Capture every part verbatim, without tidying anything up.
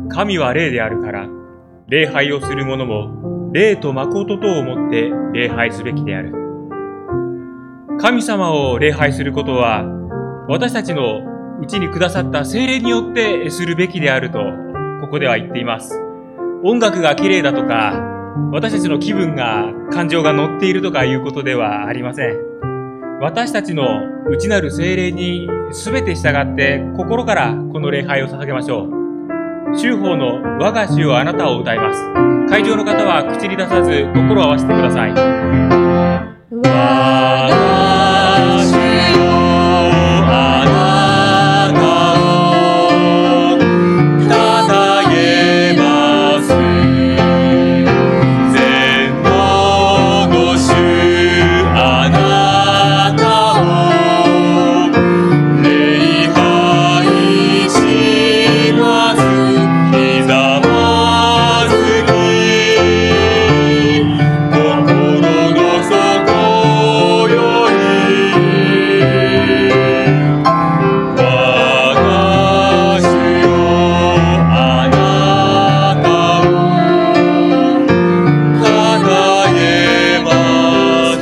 神は霊であるから、礼拝をする者も霊と誠とをもって礼拝すべきである。神様を礼拝することは、私たちのうちにくださった聖霊によってするべきであると、ここでは言っています。音楽が綺麗だとか、私たちの気分が、感情が乗っているとかいうことではありません。私たちの内なる聖霊に全て従って心からこの礼拝を捧げましょう。修法の我が主よあなたを歌います。会場の方は口に出さず心を合わせてください。我が主よあなたをたたえます全能の主あなたを礼拝しますひざまずき心の底より我が主よあなたをたたえます。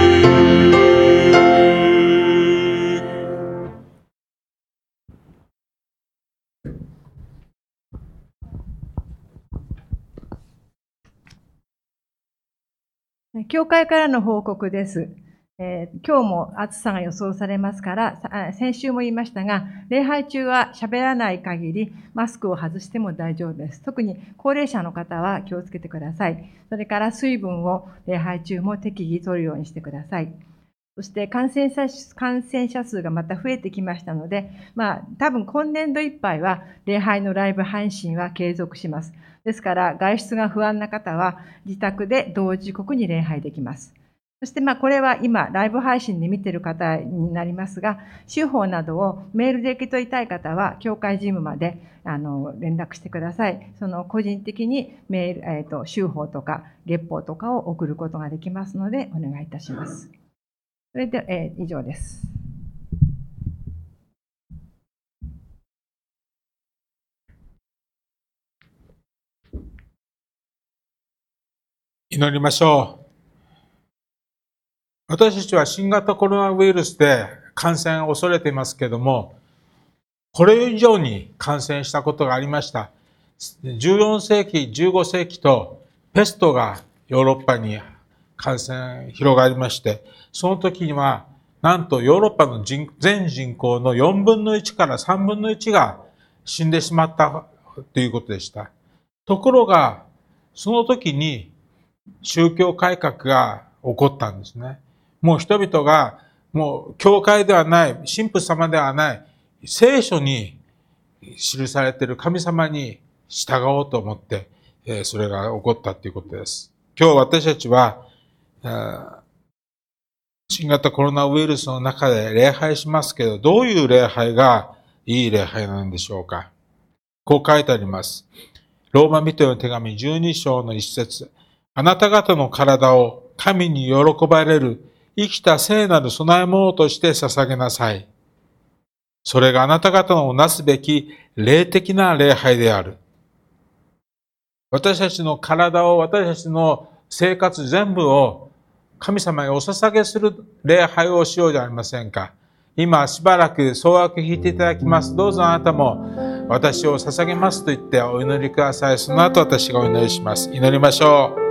教会からの報告です。えー今日も暑さが予想されますから、さあ先週も言いましたが、礼拝中は喋らない限り、マスクを外しても大丈夫です。特に高齢者の方は気をつけてください。それから水分を礼拝中も適宜取るようにしてください。そして感染者感染者数がまた増えてきましたので、まあ、多分今年度いっぱいは礼拝のライブ配信は継続します。ですから、外出が不安な方は自宅で同時刻に礼拝できます。そして、まあ、これは今、ライブ配信で見ている方になりますが、修法などをメールで受け取りたい方は、教会事務まであの連絡してください。その個人的にメール、えーと、修法とか月報とかを送ることができますので、お願いいたします。それで、えー以上です。 祈りましょう。私たちは新型コロナウイルスで感染を恐れていますけれども、これ以上に感染したことがありました。じゅうよん世紀、じゅうご世紀とペストがヨーロッパに感染広がりまして、その時にはなんとヨーロッパの人全人口のよんぶんのいちからさんぶんのいちが死んでしまったということでした。ところが、その時に宗教改革が起こったんですね。もう人々が、もう教会ではない、神父様ではない、聖書に記されている神様に従おうと思って、それが起こったということです。今日私たちは、新型コロナウイルスの中で礼拝しますけど、どういう礼拝がいい礼拝なんでしょうか。こう書いてあります。ローマ人への手紙じゅうに章の一節。あなた方の体を神に喜ばれる生きた聖なる供え物として捧げなさい。それがあなた方のなすべき霊的な礼拝である。私たちの体を、私たちの生活全部を神様にお捧げする礼拝をしようじゃありませんか。今しばらく総枠弾いていただきます。どうぞあなたも私を捧げますと言ってお祈りください。その後私がお祈りします。祈りましょう。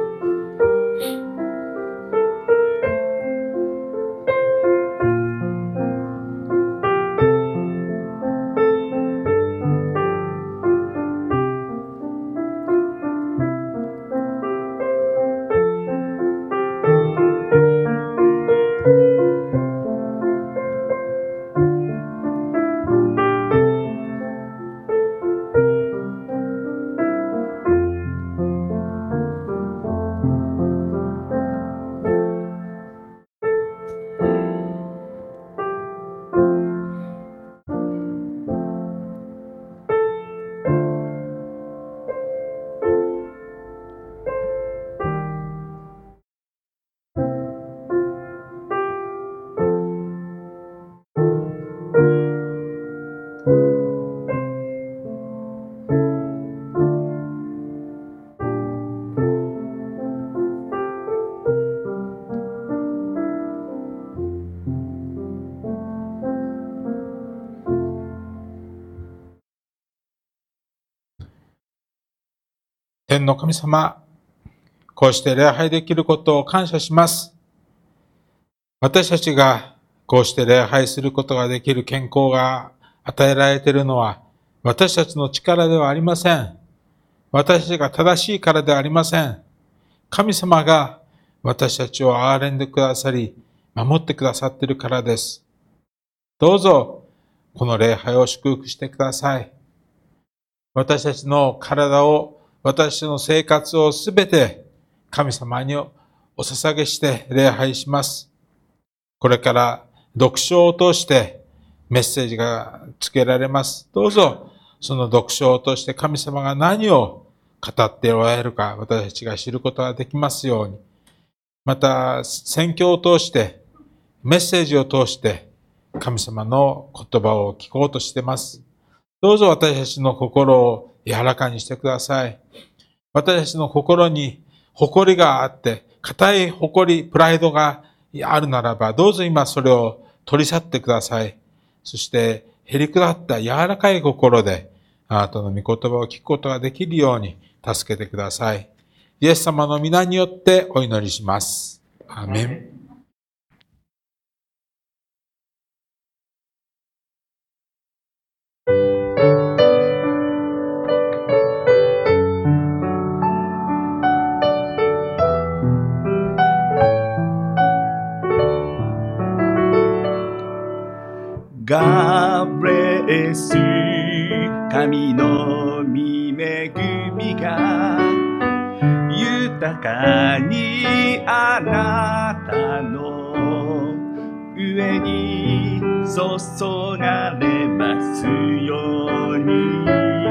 天の神様、こうして礼拝できることを感謝します。私たちがこうして礼拝することができる健康が与えられているのは、私たちの力ではありません。私たちが正しいからではありません。神様が私たちを憐れんでくださり、守ってくださっているからです。どうぞ、この礼拝を祝福してください。私たちの体を、私たちの生活をすべて神様にお捧げして礼拝します。これから読書を通してメッセージが付けられます。どうぞ、その読書を通して神様が何を語っておられるか、私たちが知ることができますように。また、宣教を通して、メッセージを通して、神様の言葉を聞こうとしています。どうぞ私たちの心を柔らかにしてください。私たちの心に誇りがあって、固い誇り、プライドがあるならば、どうぞ今それを取り去ってください。そして、へりくだった柔らかい心で、あなたの御言葉を聞くことができるように助けてください。イエス様の皆によってお祈りします。アーメン。 ガブレス神の御恵みが豊かにあなたの上に注がれますように、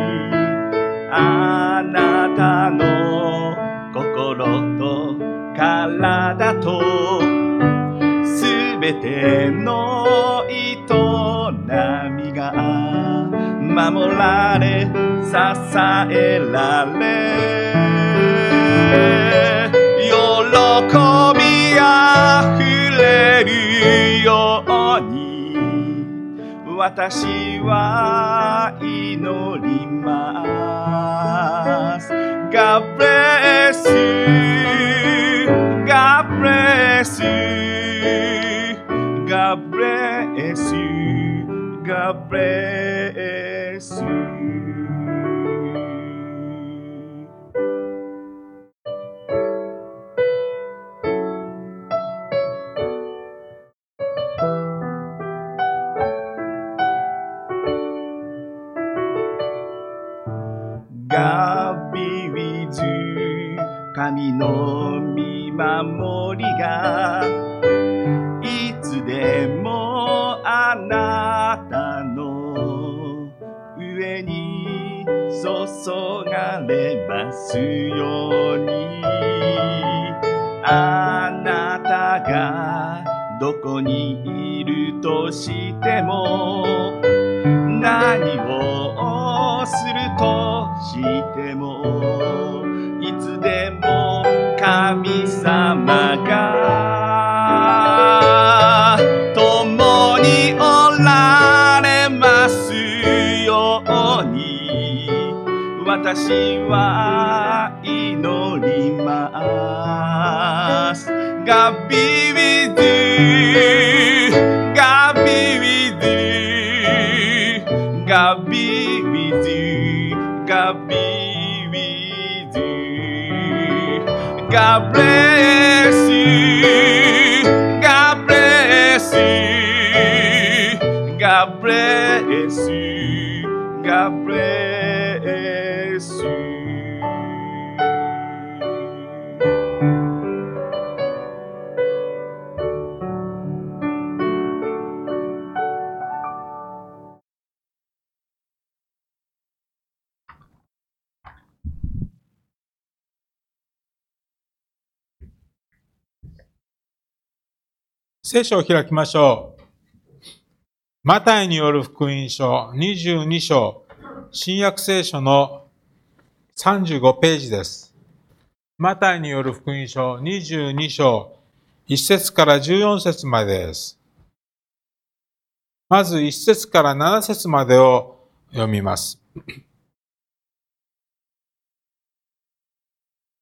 あなたの心と体とすべての営みが守られ支えられ、喜びあふれるように私は祈ります。 God bless you, God bless you, God bless you, God bless you. God be with you, 神の御守りがいつでもあなたの上に注がれますように、あなたがどこにいるとしても、何をするとしても、いつでも神様が共におられますように、私は祈ります。 God be with you, God be with you, God be with you, God be with you, God bless you, God bless you, God bless you, God bless you. 聖書を開きましょう。マタイによる福音書にじゅうに章、新約聖書のさんじゅうごページです。マタイによる福音書にじゅうに章、いち節からじゅうよん節までです。まずいち節からなな節までを読みます。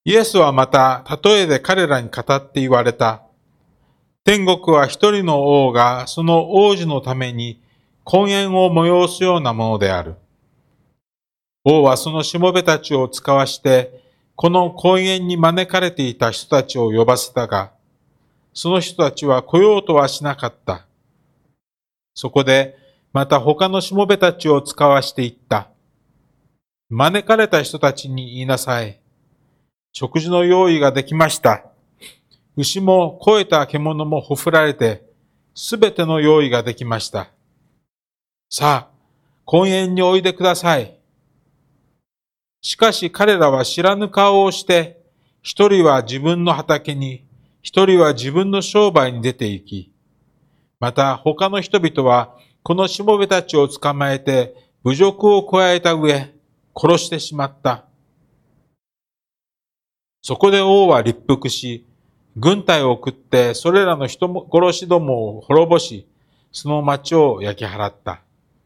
イエスはまた、例えで彼らに語って言われた。天国は一人の王がその王子のために婚宴を催すようなものである。王はそのしもべたちを使わして、この婚宴に招かれていた人たちを呼ばせたが、その人たちは来ようとはしなかった。そこで、また他のしもべたちを使わしていった。招かれた人たちに言いなさい。食事の用意ができました。牛も肥えた獣もほふられて、すべての用意ができました。さあ、婚宴においでください。しかし彼らは知らぬ顔をして、一人は自分の畑に、一人は自分の商売に出て行き、また他の人々はこのしもべたちを捕まえて侮辱を加えた上、殺してしまった。そこで王は立腹し、軍隊を送ってそれらの人殺しどもを滅ぼし、その町を焼き払った。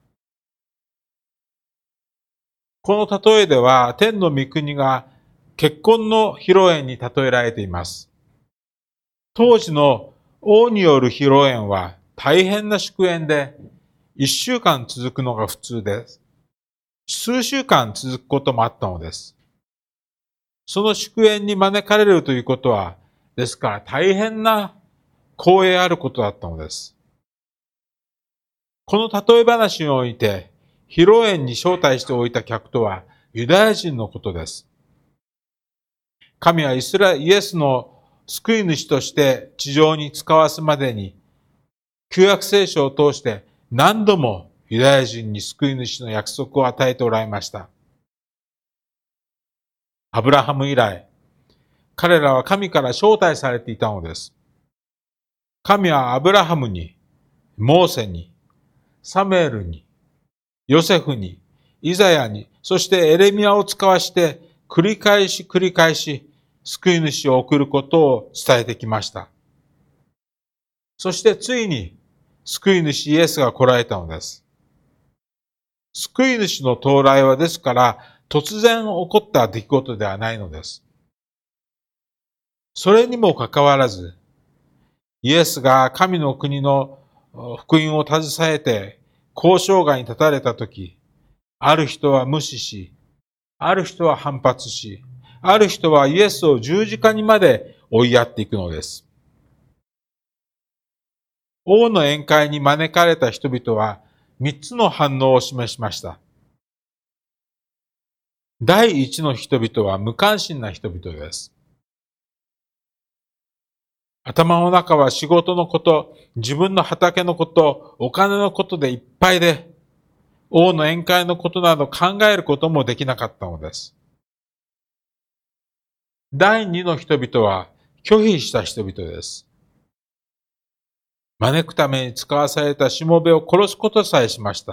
この例えでは天の御国が結婚の披露宴に例えられています。当時の王による披露宴は大変な祝宴で一週間続くのが普通です。数週間続くこともあったのです。その祝宴に招かれるということは、ですから大変な光栄あることだったのです。この例え話において、披露宴に招待しておいた客とはユダヤ人のことです。神はイスライエスの救い主として地上に使わすまでに、旧約聖書を通して何度もユダヤ人に救い主の約束を与えておられました。アブラハム以来、彼らは神から招待されていたのです。神はアブラハムに、モーセに、サムエルに、ヨセフに、イザヤに、そしてエレミヤを使わして繰り返し繰り返し救い主を送ることを伝えてきました。そしてついに救い主イエスが来られたのです。救い主の到来はですから突然起こった出来事ではないのです。それにもかかわらず、イエスが神の国の福音を携えて交渉外に立たれたとき、ある人は無視し、ある人は反発し、ある人はイエスを十字架にまで追いやっていくのです。王の宴会に招かれた人々は三つの反応を示しました。第一の人々は無関心な人々です。頭の中は仕事のこと、自分の畑のこと、お金のことでいっぱいで、王の宴会のことなど考えることもできなかったのです。第二の人々は拒否した人々です。招くために使わされたしもべを殺すことさえしました。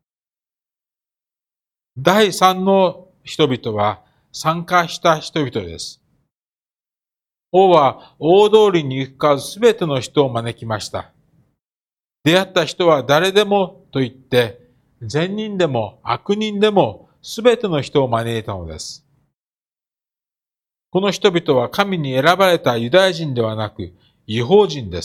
第三の人々は参加した人々です。王は大通りに行く数すべての人を招きました。出会った人は誰でもと言って、善人でも悪人でもすべての人を招いたのです。この人々は神に選ばれたユダヤ人ではなく、異邦人です。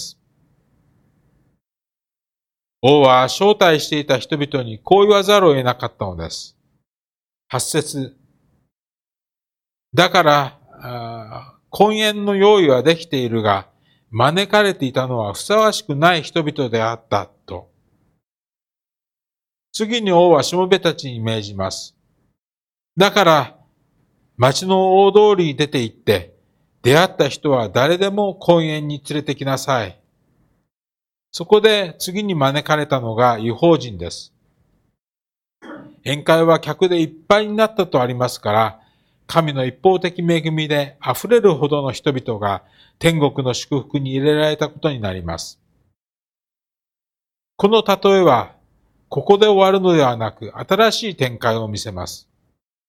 王は招待していた人々にこう言わざるを得なかったのです。はち節。だから、婚宴の用意はできているが、招かれていたのはふさわしくない人々であったと。次に王はしもべたちに命じます。だから、町の大通りに出て行って、出会った人は誰でも婚宴に連れてきなさい。そこで次に招かれたのが異邦人です。宴会は客でいっぱいになったとありますから、神の一方的恵みで溢れるほどの人々が天国の祝福に入れられたことになります。この例えは、ここで終わるのではなく、新しい展開を見せます。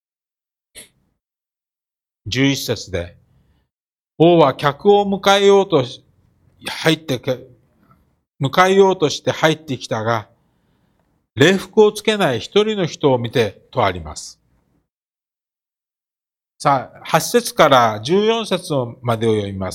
じゅういち節で、王は客を迎えようと入って、迎えようとして入ってきたが、礼服をつけない一人の人を見てとあります。 さあ、はち節からじゅうよん節までを読みます。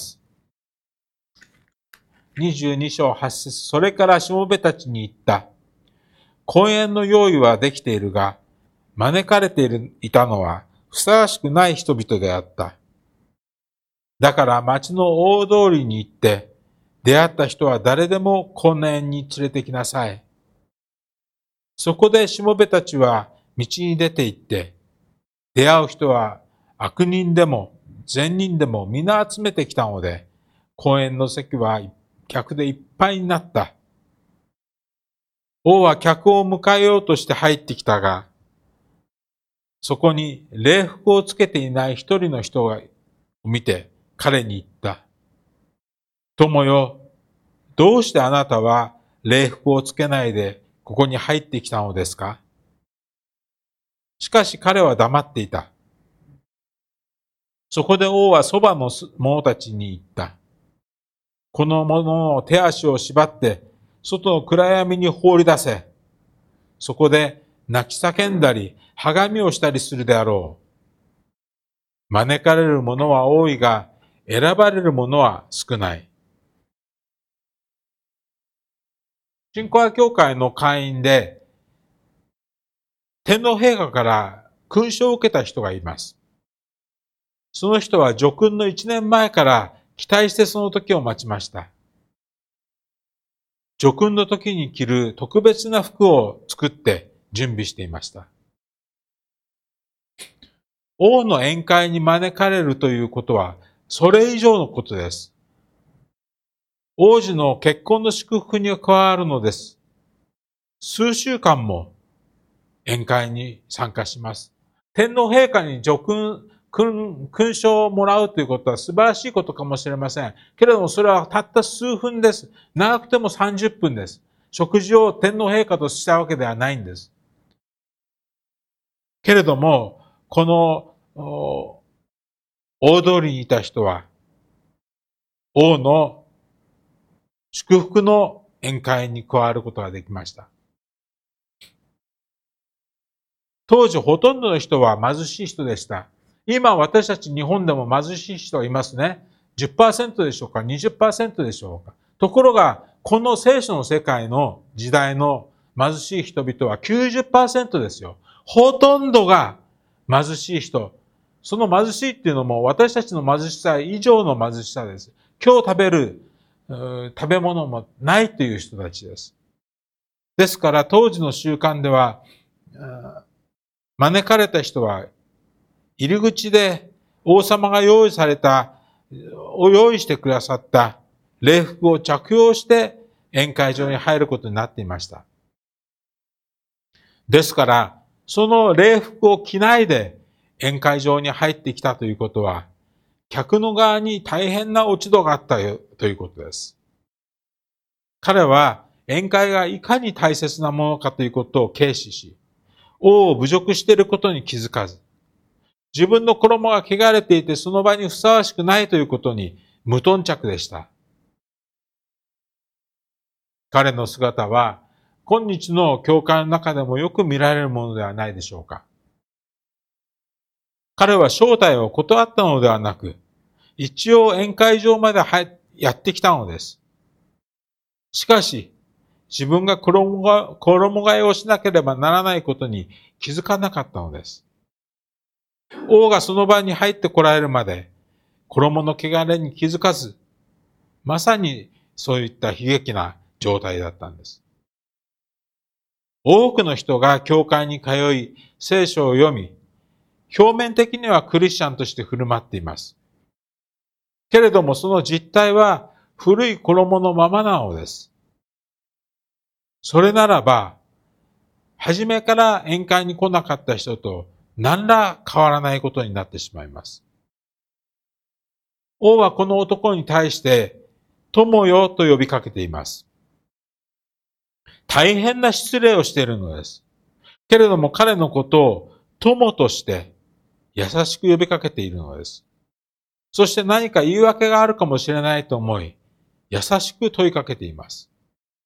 にじゅうに章はち節、それからしもべたちに言った。婚宴の用意はできているが、招かれているいたのはふさわしくない人々であった。だから町の大通りに行って、出会った人は誰でも婚宴に連れてきなさい。そこでしもべたちは道に出て行って、出会う人は悪人でも善人でも皆集めてきたので、婚宴の席は客でいっぱいになった。王は客を迎えようとして入ってきたが、そこに礼服をつけていない一人の人を見て彼に言った。友よ、どうしてあなたは礼服をつけないでここに入ってきたのですか？しかし彼は黙っていた。そこで王はそばの者たちに言った。この者の手足を縛って外の暗闇に放り出せ。そこで泣き叫んだり、はがみをしたりするであろう。招かれる者は多いが、選ばれる者は少ない。新小屋教会の会員で、天皇陛下から勲章を受けた人がいます。その人は叙勲の一年前から期待してその時を待ちました。叙勲の時に着る特別な服を作って準備していました。王の宴会に招かれるということは、それ以上のことです。王子の結婚の祝福に加わるのです。数週間も宴会に参加します。天皇陛下に叙勲、勲章をもらうということは素晴らしいことかもしれません。けれどもそれはたった数分です。長くてもさんじゅっぷんです。食事を天皇陛下としたわけではないんです。けれども、この大通りにいた人は、王の祝福の宴会に加わることができました。当時ほとんどの人は貧しい人でした。今私たち日本でも貧しい人がいますね。じゅっパーセント でしょうか ?にじゅっパーセント でしょうか。ところが、この聖書の世界の時代の貧しい人々は きゅうじゅっパーセント ですよ。ほとんどが貧しい人。その貧しいっていうのも私たちの貧しさ以上の貧しさです。今日食べる食べ物もないという人たちです。ですから当時の習慣では、招かれた人は入り口で王様が用意された、用意してくださった礼服を着用して宴会場に入ることになっていました。ですから、その礼服を着ないで宴会場に入ってきたということは、客の側に大変な落ち度があったということです。彼は宴会がいかに大切なものかということを軽視し、王を侮辱していることに気づかず、自分の衣が汚れていてその場にふさわしくないということに無頓着でした。彼の姿は今日の教会の中でもよく見られるものではないでしょうか。彼は招待を断ったのではなく、一応宴会場までやってきたのです。しかし、自分が衣替えをしなければならないことに気づかなかったのです。王がその場に入ってこられるまで、衣の汚れに気づかず、まさにそういった悲劇な状態だったんです。多くの人が教会に通い、聖書を読み、表面的にはクリスチャンとして振る舞っています。けれどもその実態は古い衣のままなのです。それならば、初めから宴会に来なかった人と何ら変わらないことになってしまいます。王はこの男に対して、友よと呼びかけています。大変な失礼をしているのです。けれども彼のことを友として優しく呼びかけているのです。そして何か言い訳があるかもしれないと思い、優しく問いかけています。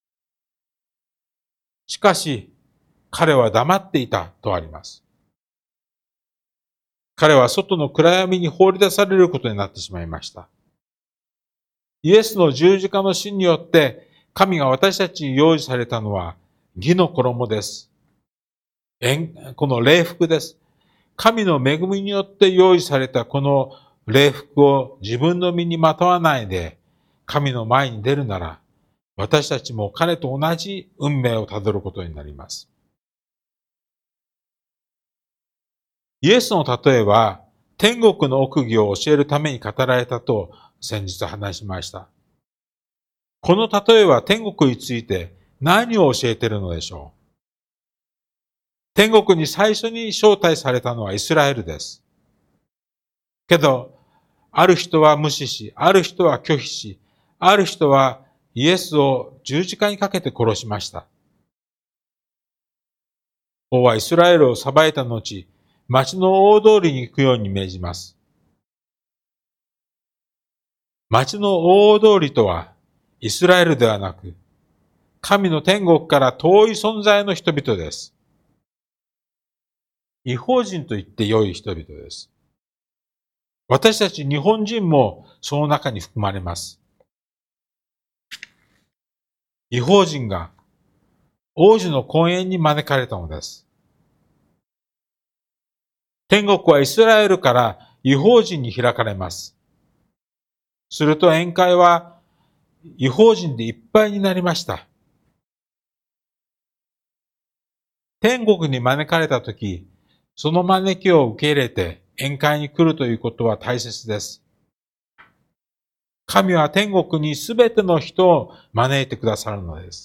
しかし、彼は黙っていたとあります。 彼は外の暗闇に放り出されることになってしまいました。イエスの十字架の死によって、神が私たちに用意されたのは、義の衣です。この礼服です。神の恵みによって用意されたこの礼服を自分の身にまとわないで、神の前に出るなら、私たちも彼と同じ運命をたどることになります。イエスの例えは、天国の奥義を教えるために語られたと先日話しました。この例えは天国について何を教えているのでしょう。天国に最初に招待されたのはイスラエルです。けど、ある人は無視し、ある人は拒否し、ある人はイエスを十字架にかけて殺しました。王はイスラエルを裁いた後、町の大通りに行くように命じます。町の大通りとは、イスラエルではなく、神の天国から遠い存在の人々です。異邦人と言って良い人々です。私たち日本人もその中に含まれます。異邦人が王子の婚宴に招かれたのです。天国はイスラエルから異邦人に開かれます。すると宴会は異邦人でいっぱいになりました。天国に招かれたとき、その招きを受け入れて宴会に来るということは大切です。神は天国にすべての人を招いてくださるのです。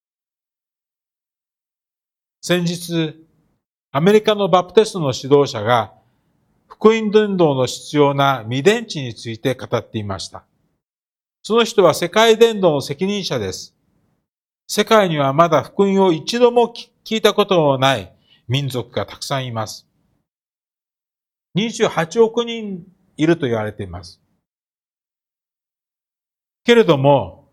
先日、アメリカのバプテストの指導者が福音伝道の必要な未伝知について語っていました。その人は世界伝道の責任者です。世界にはまだ福音を一度も聞いたことのない民族がたくさんいます。にじゅうはちおくにんいると言われています。けれども、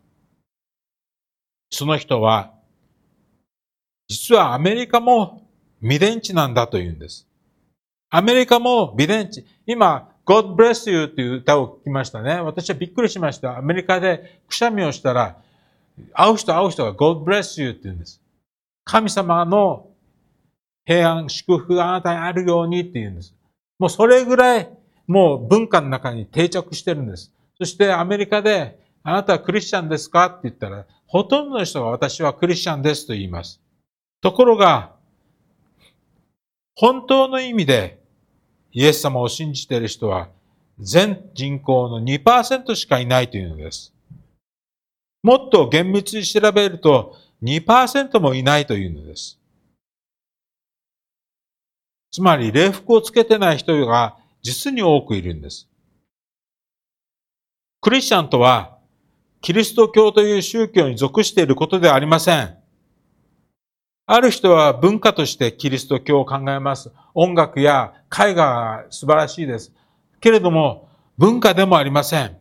その人は、実はアメリカも未伝知なんだと言うんです。アメリカも未伝知。今、God bless you という歌を聞きましたね。私はびっくりしました。アメリカでくしゃみをしたら、会う人会う人が God bless you って言うんです。神様の平安、祝福があなたにあるようにって言うんです。もうそれぐらい、もう文化の中に定着してるんです。そしてアメリカで、あなたはクリスチャンですかって言ったら、ほとんどの人が私はクリスチャンですと言います。ところが、本当の意味でイエス様を信じている人は全人口の にパーセント しかいないというのです。もっと厳密に調べると にパーセント もいないというのです。つまり礼服をつけてない人が実に多くいるんです。クリスチャンとはキリスト教という宗教に属していることではありません。ある人は文化としてキリスト教を考えます。音楽や絵画が素晴らしいです。けれども、文化でもありません。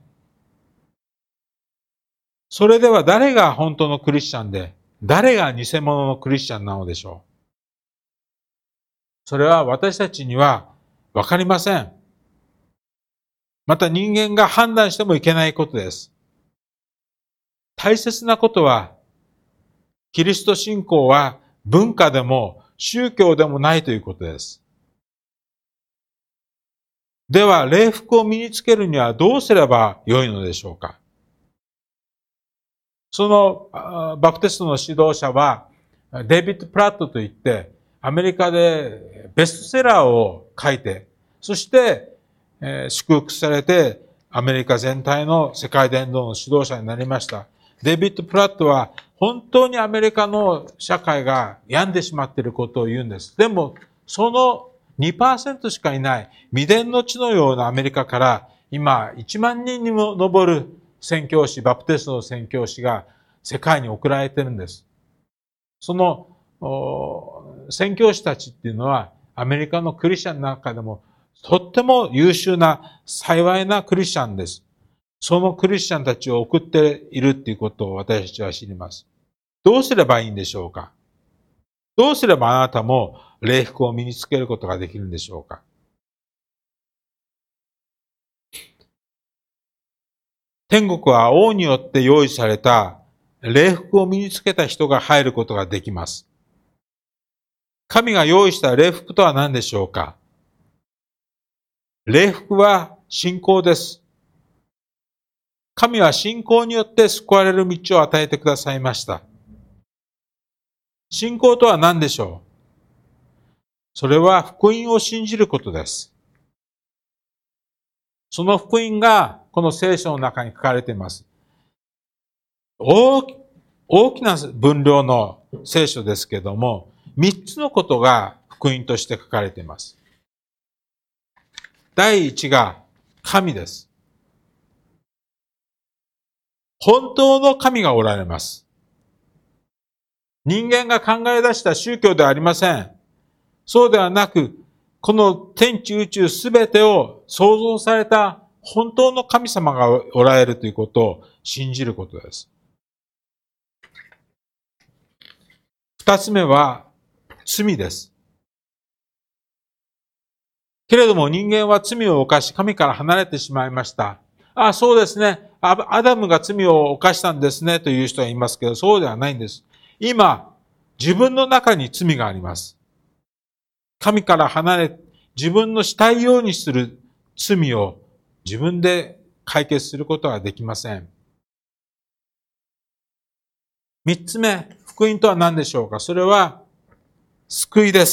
それでは誰が本当のクリスチャンで、誰が偽物のクリスチャンなのでしょう。それは私たちにはわかりません。また人間が判断してもいけないことです。大切なことは、キリスト信仰は文化でも宗教でもないということです。では、礼服を身につけるにはどうすればよいのでしょうか。そのバプテストの指導者はデイビッド・プラットといってアメリカでベストセラーを書いて、そして祝福されてアメリカ全体の世界伝道の指導者になりました。デイビッド・プラットは本当にアメリカの社会が病んでしまっていることを言うんです。でも、その にパーセント しかいない未伝の地のようなアメリカから今いちまんにんにも上る宣教師、バプテストの宣教師が世界に送られているんです。その宣教師たちっていうのはアメリカのクリスチャンの中でもとっても優秀な幸いなクリスチャンです。そのクリスチャンたちを送っているっていうことを私たちは知ります。どうすればいいんでしょうか？どうすればあなたも礼服を身につけることができるんでしょうか？ 天国は王によって用意された礼服を身につけた人が入ることができます。神が用意した礼服とは何でしょうか？礼服は信仰です。神は信仰によって救われる道を与えてくださいました。信仰とは何でしょう？それは福音を信じることです。その福音がこの聖書の中に書かれています。大、大きな分量の聖書ですけども、三つのことが福音として書かれています。第一が神です。本当の神がおられます。人間が考え出した宗教ではありません。そうではなく、この天地宇宙すべてを創造された本当の神様がおられるということを信じることです。二つ目は罪です。けれども人間は罪を犯し神から離れてしまいました。ああ、そうですね。アダムが罪を犯したんですねという人がいますけど、そうではないんです。今、自分の中に罪があります。神から離れ、自分のしたいようにする罪を自分で解決することはできません。三つ目、福音とは何でしょうか？それは救いです。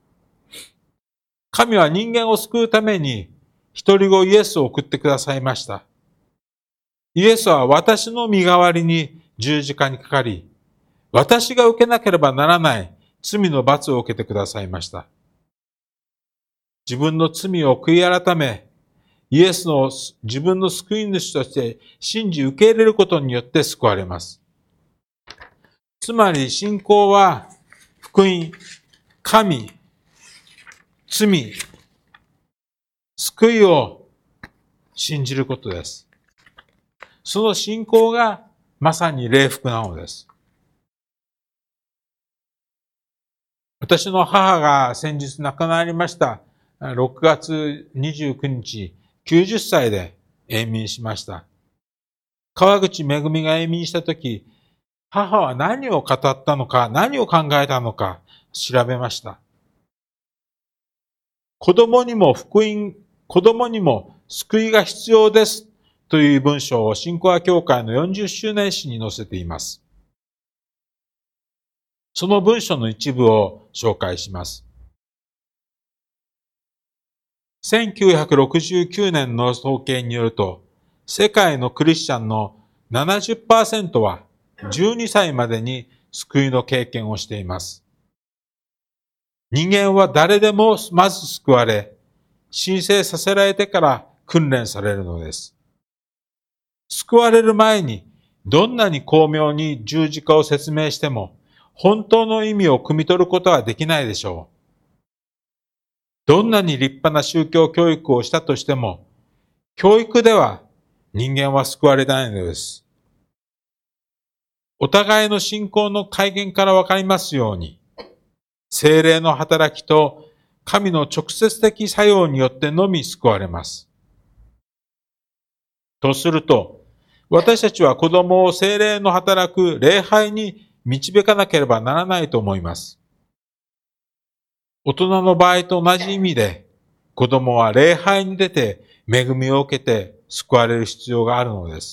神は人間を救うために一人子イエスを送ってくださいました。イエスは私の身代わりに十字架にかかり、私が受けなければならない罪の罰を受けてくださいました。自分の罪を悔い改め、イエスの自分の救い主として信じ受け入れることによって救われます。つまり信仰は福音、神、罪、救いを信じることです。その信仰がまさに礼服なのです。私の母が先日亡くなりました。ろくがつにじゅうくにち、きゅうじゅっさいで永眠しました。川口めぐみが永眠したとき、母は何を語ったのか、何を考えたのか調べました。子供にも福音、子供にも救いが必要ですという文章を新コア教会のよんじゅっしゅうねん誌に載せています。その文書の一部を紹介します。せんきゅうひゃくろくじゅうきゅうねんの統計によると、世界のクリスチャンの ななじゅっパーセント はじゅうにさいまでに救いの経験をしています。人間は誰でもまず救われ、申請させられてから訓練されるのです。救われる前にどんなに巧妙に十字架を説明しても、本当の意味を汲み取ることはできないでしょう。どんなに立派な宗教教育をしたとしても、教育では人間は救われないのです。お互いの信仰の体現からわかりますように、聖霊の働きと神の直接的作用によってのみ救われます。とすると、私たちは子供を聖霊の働く礼拝に導かなければならないと思います。大人の場合と同じ意味で、子供は礼拝に出て恵みを受けて救われる必要があるのです。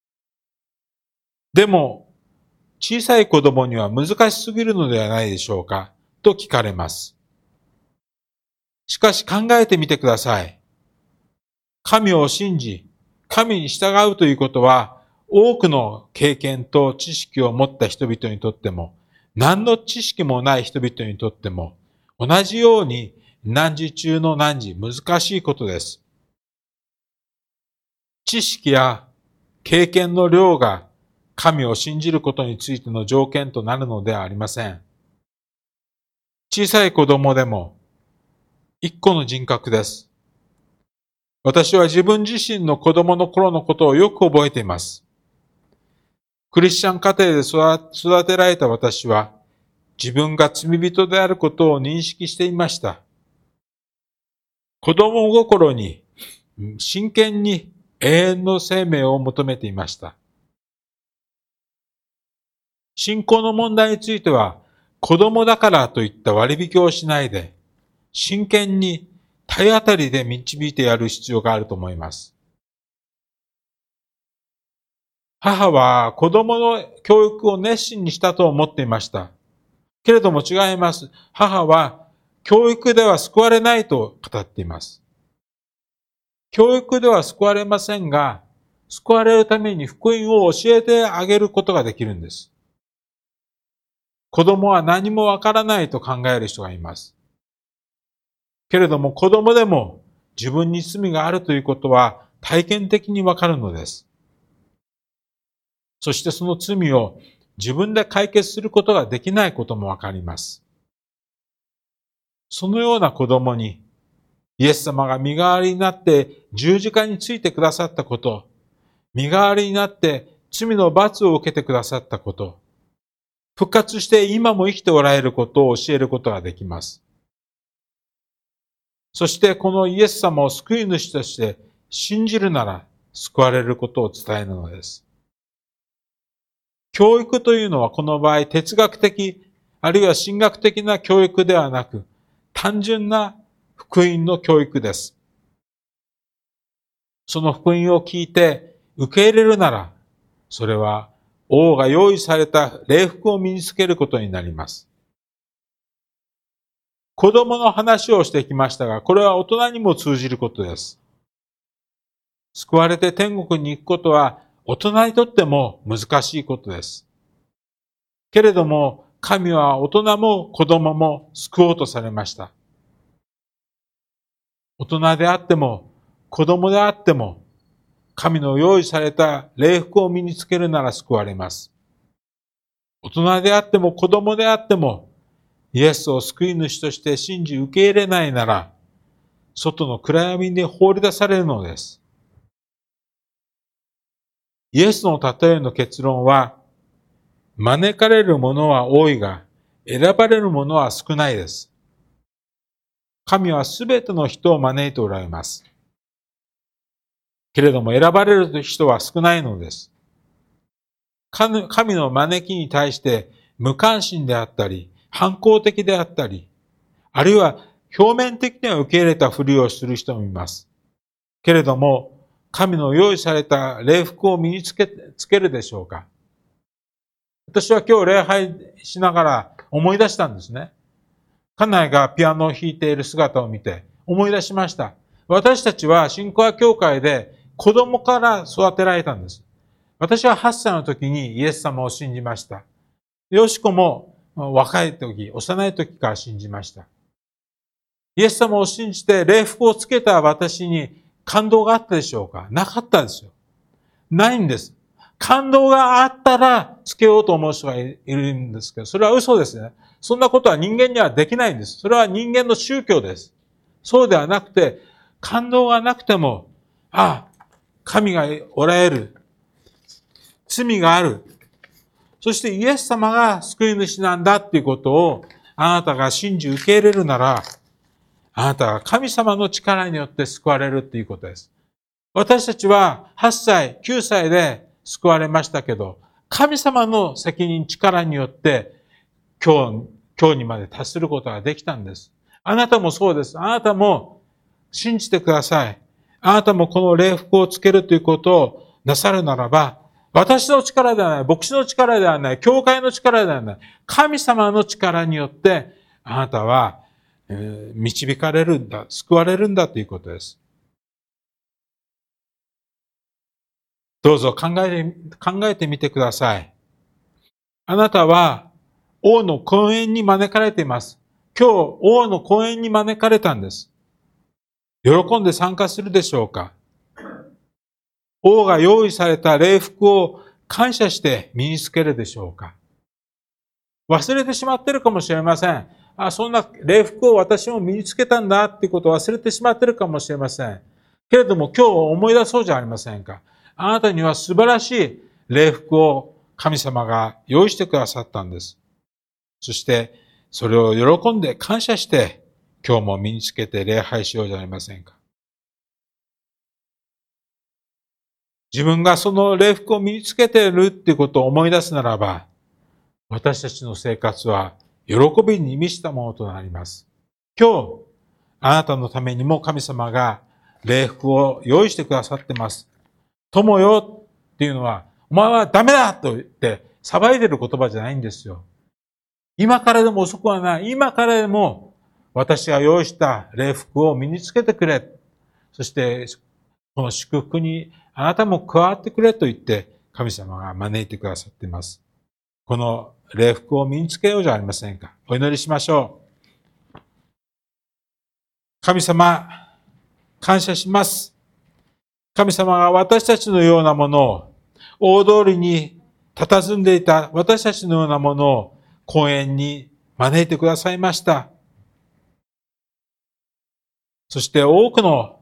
でも、小さい子供には難しすぎるのではないでしょうかと聞かれます。しかし考えてみてください。神を信じ、神に従うということは、多くの経験と知識を持った人々にとっても、何の知識もない人々にとっても、同じように難事中の難事、難しいことです。知識や経験の量が神を信じることについての条件となるのではありません。小さい子供でも一個の人格です。私は自分自身の子供の頃のことをよく覚えています。クリスチャン家庭で育てられた私は、自分が罪人であることを認識していました。子供心に真剣に永遠の生命を求めていました。信仰の問題については、子供だからといった割引をしないで、真剣に体当たりで導いてやる必要があると思います。母は子供の教育を熱心にしたと思っていました。けれども違います。母は教育では救われないと語っています。教育では救われませんが、救われるために福音を教えてあげることができるんです。子供は何もわからないと考える人がいます。けれども子供でも自分に罪があるということは体験的にわかるのです。そしてその罪を自分で解決することができないこともわかります。そのような子供にイエス様が身代わりになって十字架についてくださったこと、身代わりになって罪の罰を受けてくださったこと、復活して今も生きておられることを教えることができます。そしてこのイエス様を救い主として信じるなら救われることを伝えるのです。教育というのはこの場合哲学的あるいは神学的な教育ではなく単純な福音の教育です。その福音を聞いて受け入れるならそれは王が用意された礼服を身につけることになります。子供の話をしてきましたが、これは大人にも通じることです。救われて天国に行くことは大人にとっても難しいことです。けれども、神は大人も子供も救おうとされました。大人であっても子供であっても、神の用意された礼服を身につけるなら救われます。大人であっても子供であっても、イエスを救い主として信じ受け入れないなら、外の暗闇に放り出されるのです。イエスの例えの結論は、招かれる者は多いが、選ばれる者は少ないです。神はすべての人を招いておられます。けれども選ばれる人は少ないのです。神の招きに対して無関心であったり、反抗的であったり、あるいは表面的には受け入れたふりをする人もいます。けれども、神の用意された礼服を身につけ、つけるでしょうか。私は今日礼拝しながら思い出したんですね。家内がピアノを弾いている姿を見て思い出しました。私たちは新小屋教会で子供から育てられたんです。私ははっさいの時にイエス様を信じました。よしこも若い時、幼い時から信じました。イエス様を信じて礼服をつけた私に感動があったでしょうか？なかったですよ。ないんです。感動があったらつけようと思う人がいるんですけど、それは嘘ですね。そんなことは人間にはできないんです。それは人間の宗教です。そうではなくて、感動がなくても、ああ、神がおられる。罪がある。そしてイエス様が救い主なんだっていうことをあなたが信じ受け入れるなら、あなたは神様の力によって救われるっていうことです。私たちははっさい、きゅうさいで救われましたけど、神様の責任、力によって今日、今日にまで達することができたんです。あなたもそうです。あなたも信じてください。あなたもこの礼服をつけるということをなさるならば、私の力ではない、牧師の力ではない、教会の力ではない、神様の力によってあなたは、えー、導かれるんだ、救われるんだということです。どうぞ考えて、考えてみてください。あなたは王の婚宴に招かれています。今日王の婚宴に招かれたんです。喜んで参加するでしょうか？王が用意された礼服を感謝して身につけるでしょうか？忘れてしまっているかもしれません。あ、そんな礼服を私も身につけたんだっていうことを忘れてしまっているかもしれません。けれども今日思い出そうじゃありませんか。あなたには素晴らしい礼服を神様が用意してくださったんです。そしてそれを喜んで感謝して今日も身につけて礼拝しようじゃありませんか。 自分がその礼服を身につけているっていうことを思い出すならば、私たちの生活は喜びに満ちたものとなります。今日、あなたのためにも神様が礼服を用意してくださってます。友よっていうのは、お前はダメだと言って騒いでる言葉じゃないんですよ。今からでも遅くはない。今からでも私が用意した礼服を身につけてくれ。そして、この祝福にあなたも加わってくれと言って神様が招いてくださっています。この礼服を身につけようじゃありませんか。お祈りしましょう。神様、感謝します。神様が私たちのようなものを大通りに佇んでいた私たちのようなものを公園に招いてくださいました。そして多くの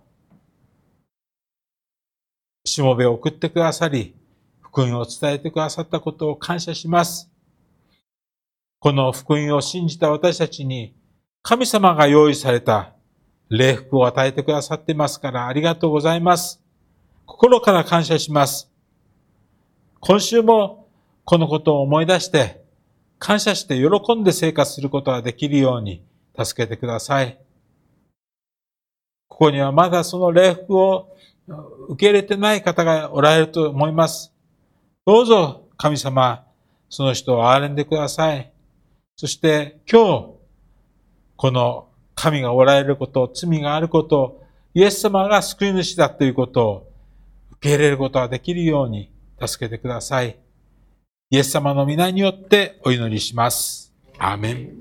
しもべを送ってくださり、福音を伝えてくださったことを感謝します。この福音を信じた私たちに神様が用意された礼服を与えてくださっていますからありがとうございます。心から感謝します。今週もこのことを思い出して感謝して喜んで生活することができるように助けてください。ここにはまだその礼服を受け入れてない方がおられると思います。どうぞ神様、その人を憐れんでください。そして今日、この神がおられること、罪があること、イエス様が救い主だということを受け入れることができるように助けてください。イエス様の皆によってお祈りします。アーメン。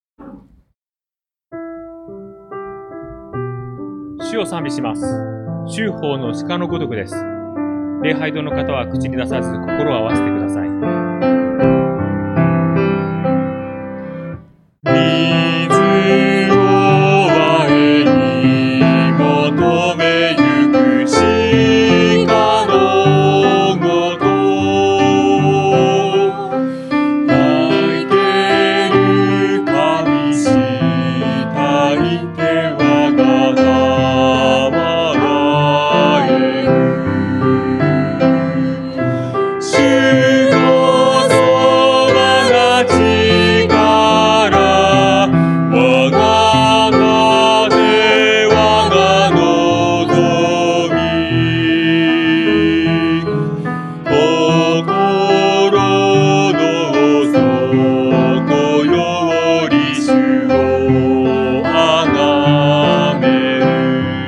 主を賛美します。修法の鹿のごとくです。礼拝堂の方は口に出さず心を合わせてください。水を我に求めゆく鹿のごと泣いてる神したいて我がたまがえる主こそ我が力我が盾我が望み心の底より主をあがめる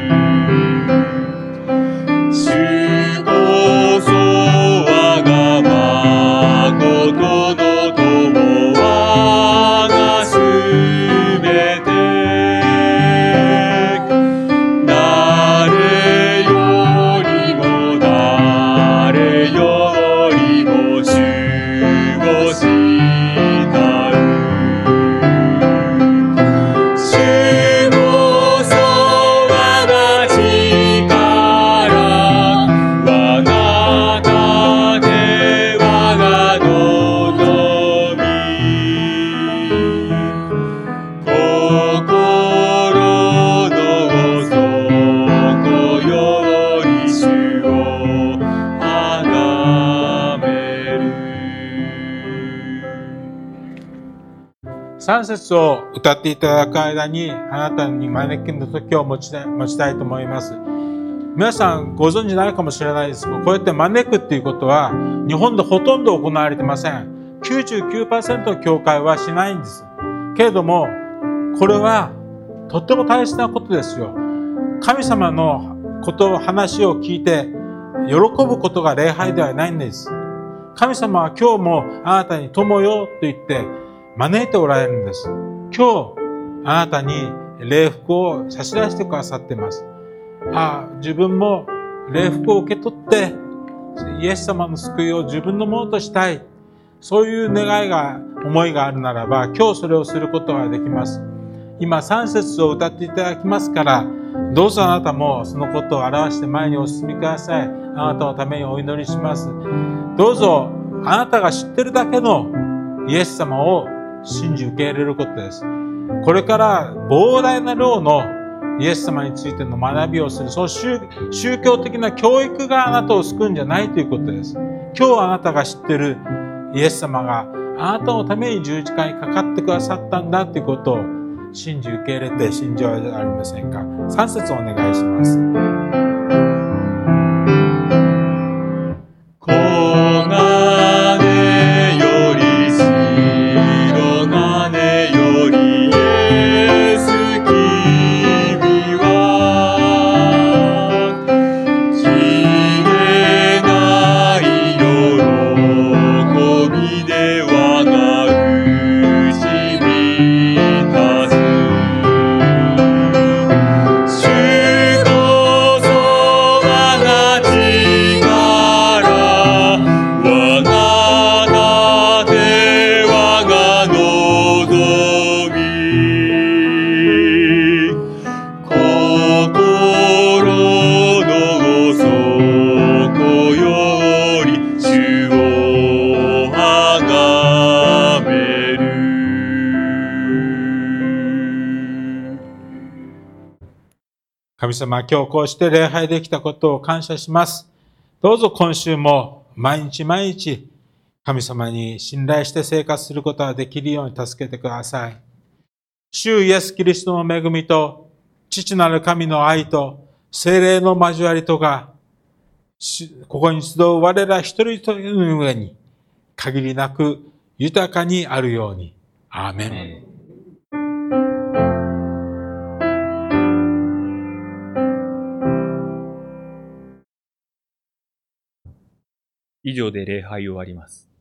主こそ我が誠の友我がすべて誰よりも誰よりも主を慕う主こそ我が力我が盾我が望み心の底より主をあがめる。 さん節を歌っていただく間にあなたに招きの時を持ちたい、持ちたいと思います。皆さんご存知ないかもしれないですが、こうやって招くっていうことは日本でほとんど行われてません。きゅうじゅうきゅうパーセント の教会はしないんです。けれども、これはとっても大切なことですよ。神様のことを話を聞いて喜ぶことが礼拝ではないんです。神様は今日もあなたに友よと言って招いておられるんです。今日あなたに礼服を差し出してくださっています。ああ、自分も礼服を受け取ってイエス様の救いを自分のものとしたい。そういう願いが、思いがあるならば、今日それをすることができます。今さん節を歌っていただきますから、どうぞあなたもそのことを表して前にお進みください。あなたのためにお祈りします。どうぞあなたが知ってるだけのイエス様を信じ受け入れることです。これから膨大な量のイエス様についての学びをする、そう宗宗教的な教育があなたを救うんじゃないということです。今日あなたが知っているイエス様があなたのために十字架にかかってくださったんだということを信じ受け入れて信じはありませんか。さん節お願いします。 黄金より白金よりイエス君はきれない喜びで我が牛満たす主こそ我が力我が盾我が望み心の底より主をあがめる。 神様、今日こうして礼拝できたことを感謝します。どうぞ今週も毎日毎日神様に信頼して生活することができるように助けてください。主イエスキリストの恵みと父なる神の愛と聖霊の交わりとがここに集う我ら一人一人の上に限りなく豊かにあるように。アーメン。 以上で礼拝を終わります。